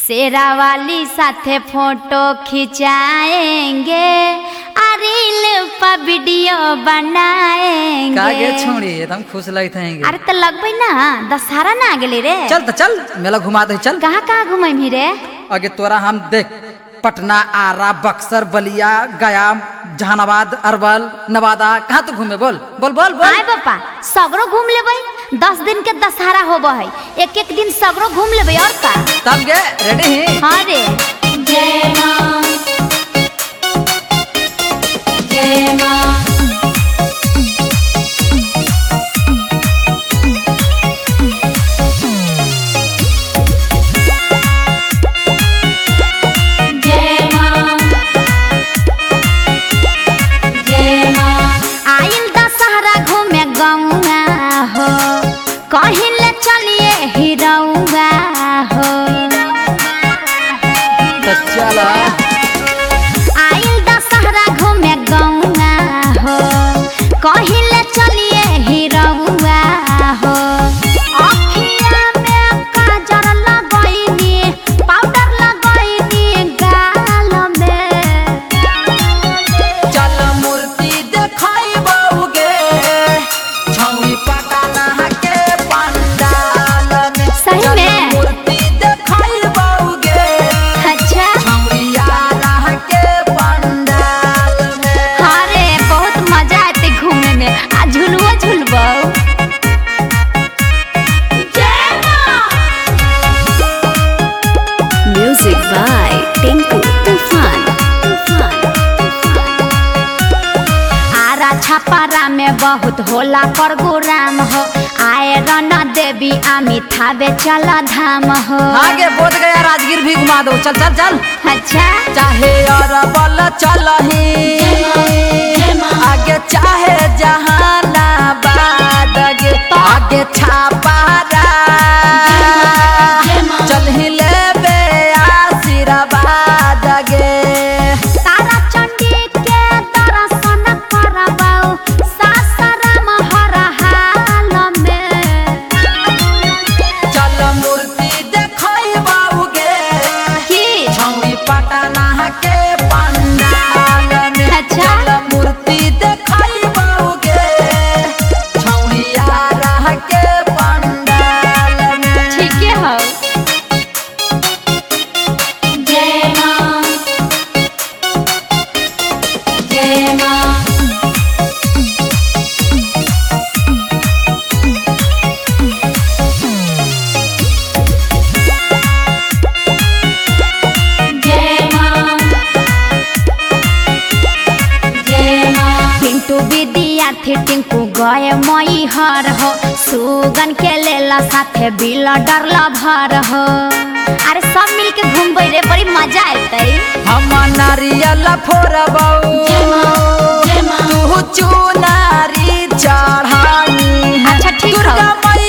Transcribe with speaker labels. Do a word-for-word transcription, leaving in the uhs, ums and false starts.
Speaker 1: शेरा वाली साथे फोटो खिंचाएंगे, रील पर वीडियो बनाएंगे।
Speaker 2: कागे छोड़ी एकदम खुश लगते हैं।
Speaker 1: अरे तो लगबे ना, दशहरा ना आ गेले रे।
Speaker 2: चल तो चल मेला घुमा दे चल।
Speaker 1: कहाँ कहाँ घुमाई रे?
Speaker 2: आगे तोरा हम देख पटना, आरा, बक्सर, बलिया, गया, जहानाबाद, अरवल, नवादा, कहाँ तो घूमे बोल बोल बोल बोल।
Speaker 1: आए पापा सगरो घूम लेबै। दस दिन के दशहरा होबो है, एक एक दिन सगरो घूम लेबै और का।
Speaker 2: तब गे रेडी ही?
Speaker 1: हाँ रे। जय माँ जय माँ। कहिले चलिए हिरौआ हो,
Speaker 2: चला
Speaker 1: आइल दशहरा घूमे गौआ हो, कहिले चलिए हिरौआ हो। अखिया में काजर लगैनी, पाउडर लगैनी गाल में।
Speaker 2: चल मूर्ति देखाई बाऊगे छौरी पटाना के पंडाल में।
Speaker 1: सही में
Speaker 2: मूर्ति देखाई बाऊगे।
Speaker 1: अच्छा
Speaker 2: छौरिया रह के पंडाल में।
Speaker 1: हाँ रे बहुत मजा आते घूमे में। आ झुलुआ झुलबो। म्यूजिक बाय टिंकू तूफान। आरा छपारा में बहुत होला प्रोग्राम हो, आए रना देवी आमी थावे चल धाम हो।
Speaker 2: आगे बोध गया राजगीर भी घुमा दो चल चल चल।
Speaker 1: अच्छा
Speaker 2: चाहे अरवल चलही, आगे चाहे जहानाबाद, आगे छापारा चलही लेबे आशीर्वाद गे।
Speaker 1: तारा चंडी के दर्शन करबाऊ सासाराम हर हाल में।
Speaker 2: चल मूर्ति देखाई बाऊगे
Speaker 1: की
Speaker 2: छौरी पटना के पंडाल में।
Speaker 1: अच्छा।
Speaker 2: चल मूर्ति देखाई बाऊगे छौरिया रह के पंडाल में।
Speaker 1: ठीक है हो। जय माँ जय माँ। पिंटू विद्यार्थी टिंकू गए मई हर हो, सुगन के लेला साथे बिल डरला भर हो। अरे सब मिल के घूमबे रे, बड़ी मजा आते।
Speaker 2: हम नारियल फोड़बऊ तू चुनारी चढ़ाई।
Speaker 1: अच्छा ठीक
Speaker 2: दुर्गा
Speaker 1: हो।
Speaker 2: मैया